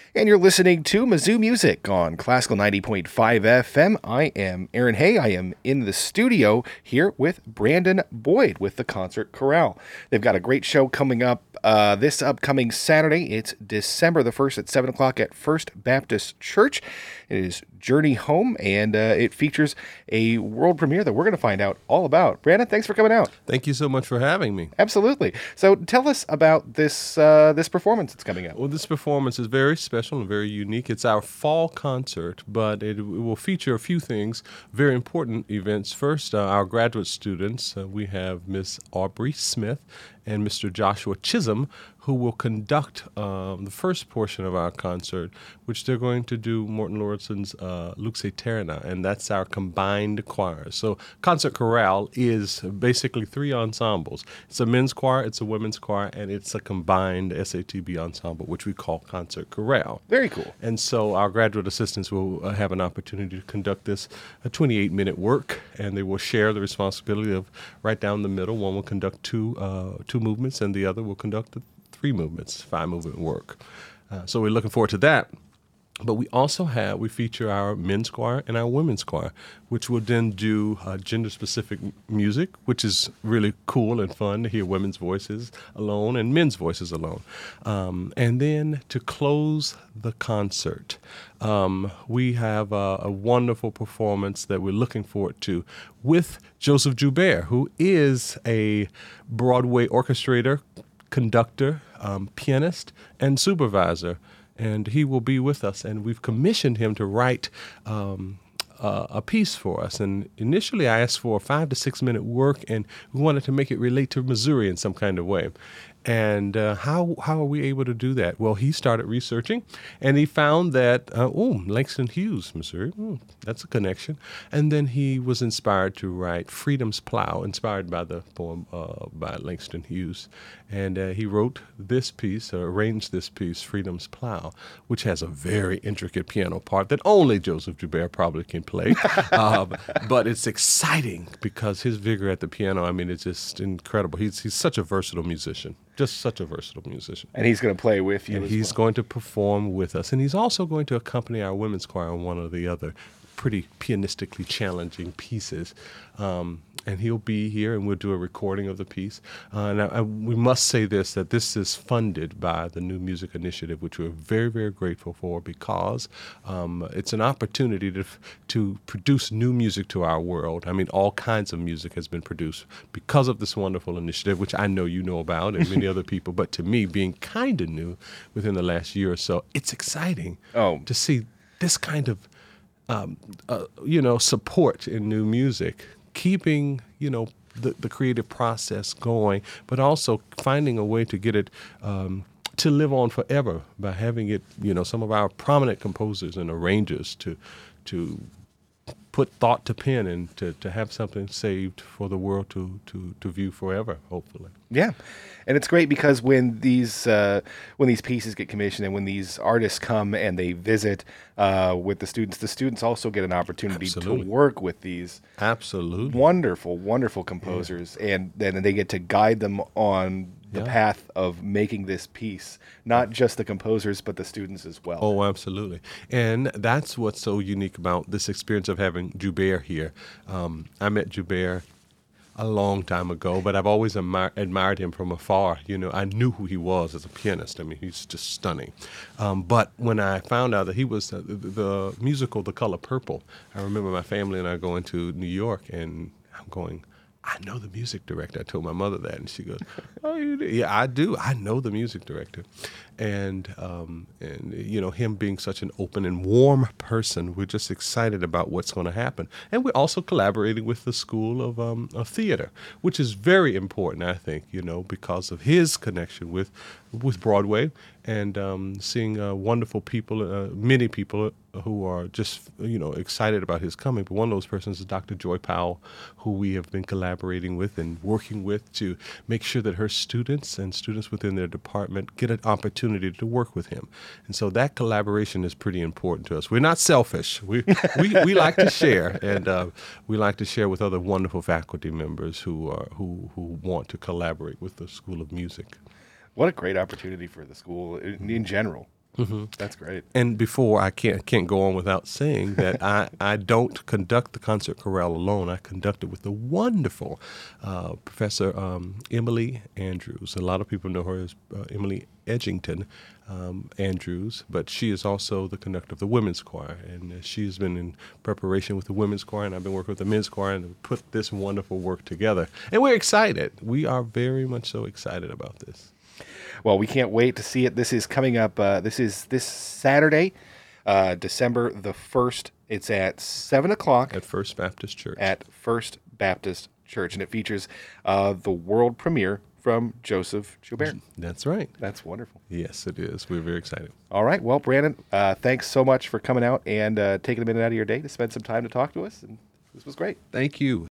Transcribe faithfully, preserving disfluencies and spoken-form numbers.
And you're listening to Mizzou Music on Classical ninety point five F M. I am Aaron Hay. I am in the studio here with Brandon Boyd with the Concert Chorale. They've got a great show coming up uh, this upcoming Saturday. It's December the first at seven o'clock at First Baptist Church. It is Journey Home, and uh, it features a world premiere that we're going to find out all about. Brandon, thanks for coming out. Thank you so much for having me. Absolutely. So tell us about this uh, this performance that's coming up. Well, this performance is very special and very unique. It's our fall concert, but it, it will feature a few things, very important events. First, uh, our graduate students, uh, we have Miss Aubrey Smith and Mister Joshua Chisholm, who will conduct um, the first portion of our concert, which they're going to do Morton Lauriston's uh, Lux Aeterna, and that's our combined choir. So Concert Chorale is basically three ensembles. It's a men's choir, it's a women's choir, and it's a combined S A T B ensemble, which we call Concert Chorale. Very cool. And so our graduate assistants will uh, have an opportunity to conduct this a twenty-eight minute work, and they will share the responsibility of right down the middle. One will conduct two uh, two movements, and the other will conduct the three movements, five movement work. Uh, so we're looking forward to that. But we also have, we feature our men's choir and our women's choir, which will then do uh, gender-specific m- music, which is really cool and fun to hear women's voices alone and men's voices alone. Um, and then to close the concert, um, we have a, a wonderful performance that we're looking forward to with Joseph Joubert, who is a Broadway orchestrator, conductor, um, pianist, and supervisor. And he will be with us, and we've commissioned him to write um, uh, a piece for us. And initially I asked for a five to six minute work, and we wanted to make it relate to Missouri in some kind of way. And uh, how how are we able to do that? Well, he started researching, and he found that, uh, oh, Langston Hughes, Missouri, mm, that's a connection. And then he was inspired to write Freedom's Plow, inspired by the poem uh, by Langston Hughes. And uh, he wrote this piece, or arranged this piece, Freedom's Plow, which has a very intricate piano part that only Joseph Joubert probably can play. um, but it's exciting because his vigor at the piano, I mean, it's just incredible. He's he's such a versatile musician. Just such a versatile musician. And he's going to play with you and as he's well. going to perform with us. And he's also going to accompany our women's choir on one or the other pretty pianistically challenging pieces. Um, and he'll be here, and we'll do a recording of the piece. Uh, and I, I, we must say this, that this is funded by the New Music Initiative, which we're very, very grateful for, because um, it's an opportunity to to produce new music to our world. I mean, all kinds of music has been produced because of this wonderful initiative, which I know you know about, and many other people. But to me, being kind of new within the last year or so, it's exciting oh. to see this kind of, um, uh, you know, support in new music. Keeping, you know, the, the creative process going, but also finding a way to get it um, to live on forever by having it, you know, some of our prominent composers and arrangers to to put thought to pen and to, to have something saved for the world to, to, to view forever, hopefully. Yeah, and it's great because when these uh, when these pieces get commissioned and when these artists come and they visit uh, with the students, the students also get an opportunity Absolutely. to work with these Absolutely. wonderful, wonderful composers, yeah. and then they get to guide them on the yeah. path of making this piece, not just the composers, but the students as well. Oh, absolutely. And that's what's so unique about this experience of having Joubert here. Um, I met Joubert a long time ago, but I've always admir- admired him from afar. You know, I knew who he was as a pianist. I mean, he's just stunning. Um, but when I found out that he was uh, the, the musical The Color Purple, I remember my family and I going to New York, and I'm going, I know the music director. I told my mother that, and she goes, "Oh, you do?" Yeah, I do. I know the music director, and um, and you know, him being such an open and warm person, we're just excited about what's going to happen. And we're also collaborating with the School of um, of Theater, which is very important, I think, you know, because of his connection with with Broadway and um, seeing uh, wonderful people, uh, many people who are just, you know, excited about his coming. But one of those persons is Doctor Joy Powell, who we have been collaborating with and working with to make sure that her students and students within their department get an opportunity to work with him. And so that collaboration is pretty important to us. We're not selfish. We we, we like to share, and uh, we like to share with other wonderful faculty members who are who who want to collaborate with the School of Music. What a great opportunity for the school in, in general. That's great. And before, I can't can't go on without saying that I, I don't conduct the concert chorale alone. I conduct it with the wonderful uh, Professor um, Emily Andrews. A lot of people know her as uh, Emily Edgington um, Andrews, but she is also the conductor of the women's choir. And uh, she's been in preparation with the women's choir, and I've been working with the men's choir and put this wonderful work together. And we're excited. We are very much so excited about this. Well, we can't wait to see it. This is coming up. Uh, this is this Saturday, uh, December the first. It's at seven o'clock At First Baptist Church. at First Baptist Church, and it features uh, the world premiere from Joseph Joubert. That's right. That's wonderful. Yes, it is. We're very excited. All right. Well, Brandon, uh, thanks so much for coming out and uh, taking a minute out of your day to spend some time to talk to us. And this was great. Thank you.